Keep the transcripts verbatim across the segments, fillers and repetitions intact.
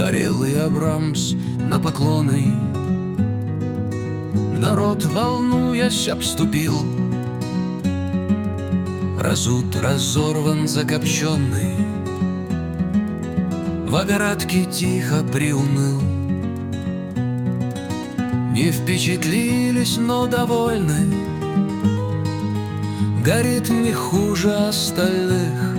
Орелый Абрамс на поклоны. Народ, волнуясь, обступил. Разут, разорван, закопченный, в огородке тихо приуныл. Не впечатлились, но довольны. Горит не хуже остальных,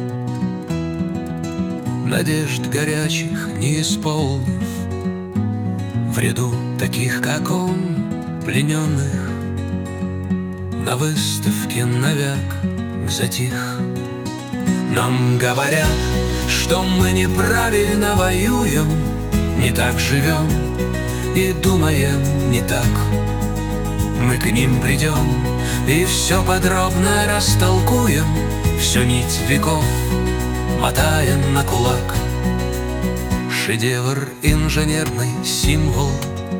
надежд горячих не исполнив, в ряду таких, как он, плененных. На выставке навек затих. Нам говорят, что мы неправильно воюем, не так живем и думаем не так. Мы к ним придем и все подробно растолкуем, всю нить веков мотая на кулак. Шедевр инженерный, символ,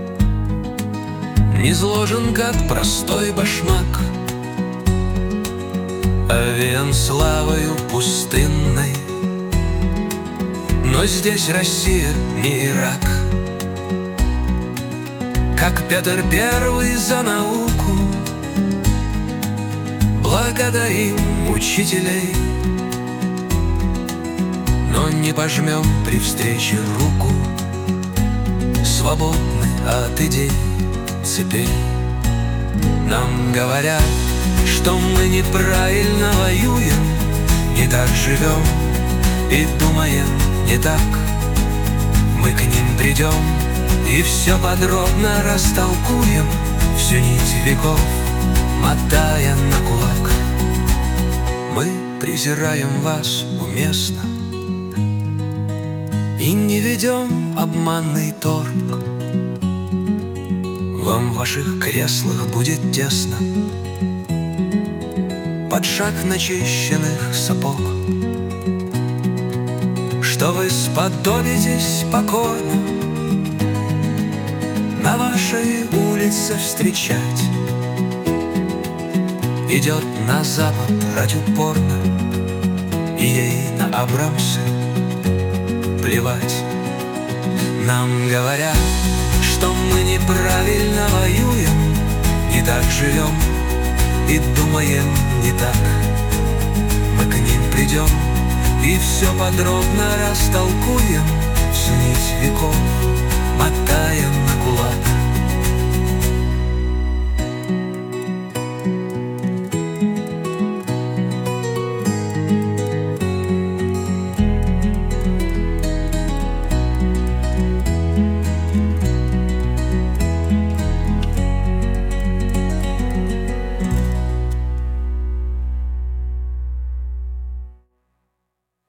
низложен, как простой башмак, овеян славою пустынной. Но здесь Россия не Ирак. Как Петр Первый за науку благодарим учителей, но не пожмем при встрече руку, свободны от идей цепей. Нам говорят, что мы неправильно воюем, не так живем и думаем не так. Мы к ним придем и все подробно растолкуем, всю нить веков мотая на кулак. Мы презираем вас уместно и не ведем обманный торг. Вам в ваших креслах будет тесно под шаг начищенных сапог, что вы сподобитесь покорно на вашей улице встречать. Идет на запад рать упорно, и ей на Абрамсы плевать. Нам говорят, что мы неправильно воюем, не так живем и думаем не так. Мы к ним придем и все подробно растолкуем, всю нить веков мотая на кулак.